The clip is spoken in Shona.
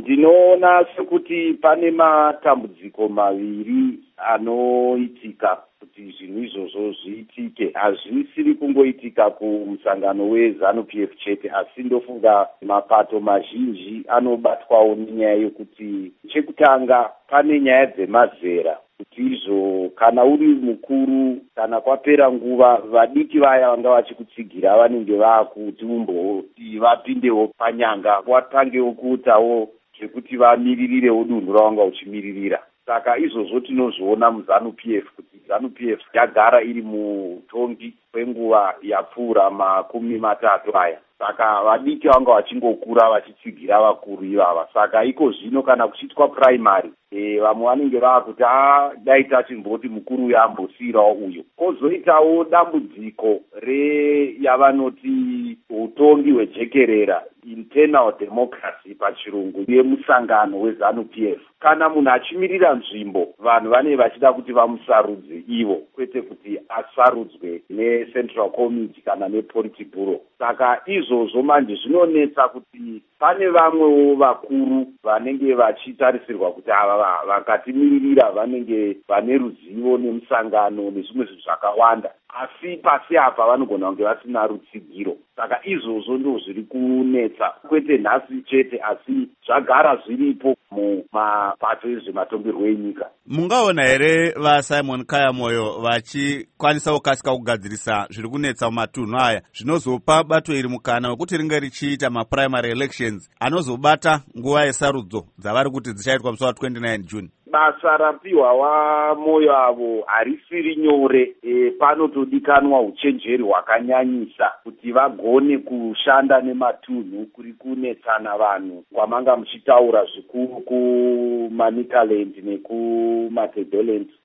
Ndinoona sekuti pane matambudziko maviri anoitika kuti zvinhu izvozvo zviitike. Hazvisiri kungoitika kumusangano weZANU-PF chete, asi ndofunga mapato mazhinji anobatwawo nenyaya yokuti chekutanga pane nyaya dzemazera, kuti izvo kana uri mukuru kana kwapera nguva vadiki vaya vanga vachikutsigira vanenge vaakuti umboti vapindewo panyanga vatangewo kuitawo zvekuti vamiririrewo dunhu ravanga uchimiririra. Saka izvozvo tinozviona muZANU-PF kuti ZANU-PF yagara iri mutongi kwenguva yapfuura 30 aya. Saka vadiki vanga vachingokura vachitsigira vakuru ivava. Saka iko zvino kana kuchiitwa primary vamwe vanenge vaakuti dai tachimboti mukuru uyu ambosiyirawo uyu. Kozoitawo dambudziko yavanoti utongi hwejekerera, internal democracy pachirungu, yemusangano weZANU-PF. Kana munhu achimirira nzvimbo, vanhu vanenge vachida kuti vamusarudze ivo, kwete kuti asarudzwe neCentral Committee kana nePolitburo. Saka izvozvo manje zvinonetsa kuti pane vamwewo vakuru vanenge vachitarisirwa kuti ava vakatimiririra vanenge vane ruzivo nemusangano nezvimwe zvinhu zvakawanda, asi pasi apa vanogona kunge vasina rutsigiro. Saka izvozvo ndo zviri kunetsa, kwete nhasi chete, asi zvagara zviripo mumapato ezvematongerwo enyika. Mungaona here vaSimon Kayamoyo vachikwanisa kukasika kugadzirisa zviri kunetsa mumatunhu aya, zvinozopa bato iri mukana wekuti ringe richiita maprimary elections anozobata nguva yesarudzo dzavari kuti dzichaitwa musi wa29 June? Basa rapiwa waMoyo avo harisiri nyore. Panotodikanwa uchenjeri hwakanyanyisa kuti vagone kushanda nematunhu kuri kunetsana vanhu, kwamanga muchitaura zvikuru kuManicaland nekuMatabeleland.